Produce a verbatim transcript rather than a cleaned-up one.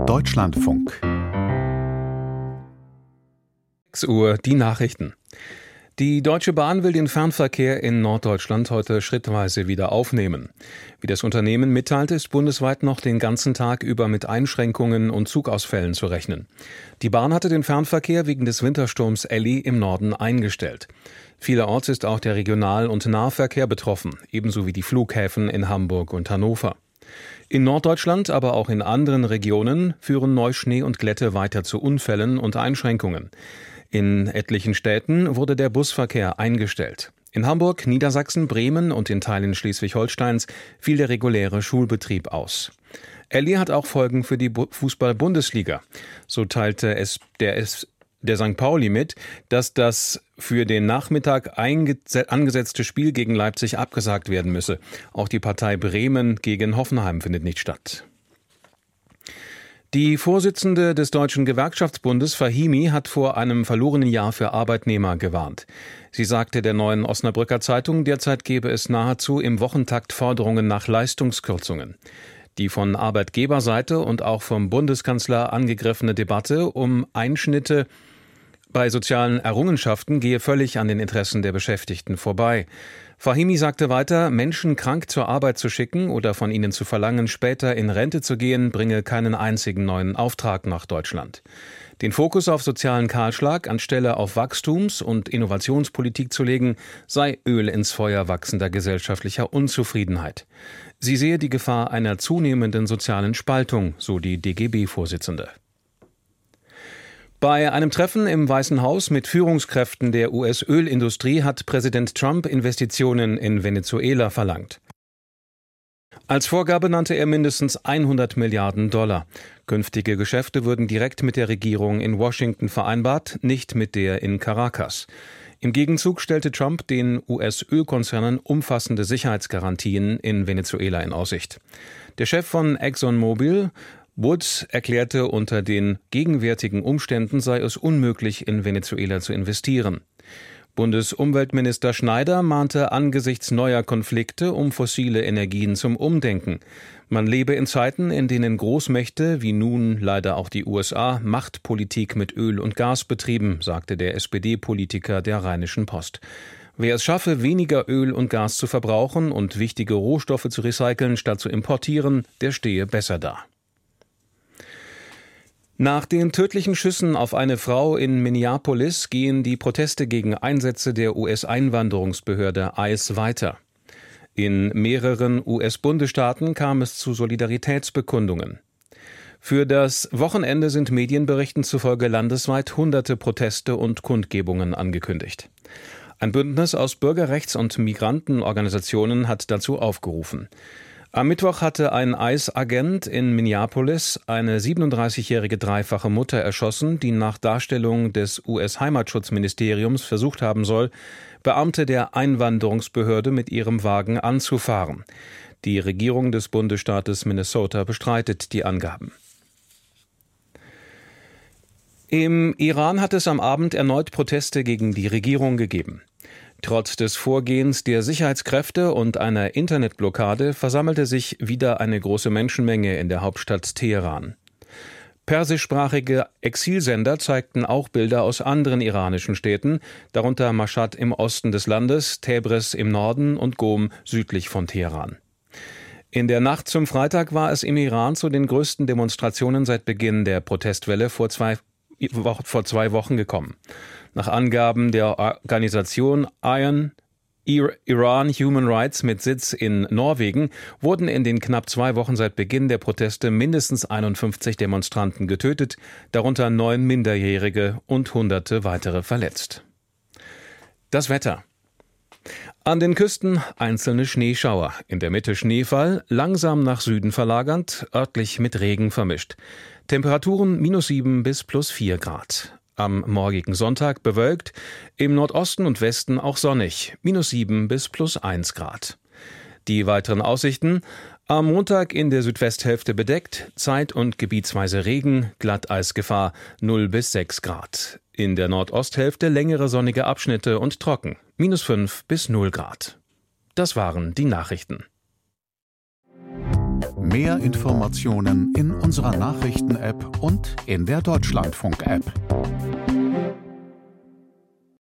Deutschlandfunk. sechs Uhr, die Nachrichten. Die Deutsche Bahn will den Fernverkehr in Norddeutschland heute schrittweise wieder aufnehmen. Wie das Unternehmen mitteilt, ist bundesweit noch den ganzen Tag über mit Einschränkungen und Zugausfällen zu rechnen. Die Bahn hatte den Fernverkehr wegen des Wintersturms Elli im Norden eingestellt. Vielerorts ist auch der Regional- und Nahverkehr betroffen, ebenso wie die Flughäfen in Hamburg und Hannover. In Norddeutschland, aber auch in anderen Regionen führen Neuschnee und Glätte weiter zu Unfällen und Einschränkungen. In etlichen Städten wurde der Busverkehr eingestellt. In Hamburg, Niedersachsen, Bremen und in Teilen Schleswig-Holsteins fiel der reguläre Schulbetrieb aus. Elli hat auch Folgen für die Fußball-Bundesliga. So teilte es der, es der Sankt Pauli mit, dass das für den Nachmittag angesetzte Spiel gegen Leipzig abgesagt werden müsse. Auch die Partei Bremen gegen Hoffenheim findet nicht statt. Die Vorsitzende des Deutschen Gewerkschaftsbundes, Fahimi, hat vor einem verlorenen Jahr für Arbeitnehmer gewarnt. Sie sagte der Neuen Osnabrücker Zeitung, derzeit gebe es nahezu im Wochentakt Forderungen nach Leistungskürzungen. Die von Arbeitgeberseite und auch vom Bundeskanzler angegriffene Debatte um Einschnitte bei sozialen Errungenschaften gehe völlig an den Interessen der Beschäftigten vorbei. Fahimi sagte weiter, Menschen krank zur Arbeit zu schicken oder von ihnen zu verlangen, später in Rente zu gehen, bringe keinen einzigen neuen Auftrag nach Deutschland. Den Fokus auf sozialen Kahlschlag anstelle auf Wachstums- und Innovationspolitik zu legen, sei Öl ins Feuer wachsender gesellschaftlicher Unzufriedenheit. Sie sehe die Gefahr einer zunehmenden sozialen Spaltung, so die D G B-Vorsitzende. Bei einem Treffen im Weißen Haus mit Führungskräften der U S-Ölindustrie hat Präsident Trump Investitionen in Venezuela verlangt. Als Vorgabe nannte er mindestens hundert Milliarden Dollar. Künftige Geschäfte würden direkt mit der Regierung in Washington vereinbart, nicht mit der in Caracas. Im Gegenzug stellte Trump den U S-Ölkonzernen umfassende Sicherheitsgarantien in Venezuela in Aussicht. Der Chef von ExxonMobil, Woods, erklärte, unter den gegenwärtigen Umständen sei es unmöglich, in Venezuela zu investieren. Bundesumweltminister Schneider mahnte angesichts neuer Konflikte um fossile Energien zum Umdenken. Man lebe in Zeiten, in denen Großmächte, wie nun leider auch die U S A, Machtpolitik mit Öl und Gas betrieben, sagte der S P D-Politiker der Rheinischen Post. Wer es schaffe, weniger Öl und Gas zu verbrauchen und wichtige Rohstoffe zu recyceln, statt zu importieren, der stehe besser da. Nach den tödlichen Schüssen auf eine Frau in Minneapolis gehen die Proteste gegen Einsätze der U S-Einwanderungsbehörde ICE weiter. In mehreren U S-Bundesstaaten kam es zu Solidaritätsbekundungen. Für das Wochenende sind Medienberichten zufolge landesweit hunderte Proteste und Kundgebungen angekündigt. Ein Bündnis aus Bürgerrechts- und Migrantenorganisationen hat dazu aufgerufen. Am Mittwoch hatte ein ICE-Agent in Minneapolis eine siebenunddreißigjährige dreifache Mutter erschossen, die nach Darstellung des U S-Heimatschutzministeriums versucht haben soll, Beamte der Einwanderungsbehörde mit ihrem Wagen anzufahren. Die Regierung des Bundesstaates Minnesota bestreitet die Angaben. Im Iran hat es am Abend erneut Proteste gegen die Regierung gegeben. Trotz des Vorgehens der Sicherheitskräfte und einer Internetblockade versammelte sich wieder eine große Menschenmenge in der Hauptstadt Teheran. Persischsprachige Exilsender zeigten auch Bilder aus anderen iranischen Städten, darunter Mashhad im Osten des Landes, Tabriz im Norden und Qom südlich von Teheran. In der Nacht zum Freitag war es im Iran zu den größten Demonstrationen seit Beginn der Protestwelle vor zwei, vor zwei Wochen gekommen. Nach Angaben der Organisation Iron Iran Human Rights mit Sitz in Norwegen wurden in den knapp zwei Wochen seit Beginn der Proteste mindestens einundfünfzig Demonstranten getötet, darunter neun Minderjährige und Hunderte weitere verletzt. Das Wetter. An den Küsten einzelne Schneeschauer, in der Mitte Schneefall, langsam nach Süden verlagernd, örtlich mit Regen vermischt. Temperaturen minus sieben bis plus vier Grad. Am morgigen Sonntag bewölkt, im Nordosten und Westen auch sonnig, minus sieben bis plus eins Grad. Die weiteren Aussichten: am Montag in der Südwesthälfte bedeckt, zeit- und gebietsweise Regen, Glatteisgefahr null bis sechs Grad. In der Nordosthälfte längere sonnige Abschnitte und trocken, minus fünf bis null Grad. Das waren die Nachrichten. Mehr Informationen in unserer Nachrichten-App und in der Deutschlandfunk-App.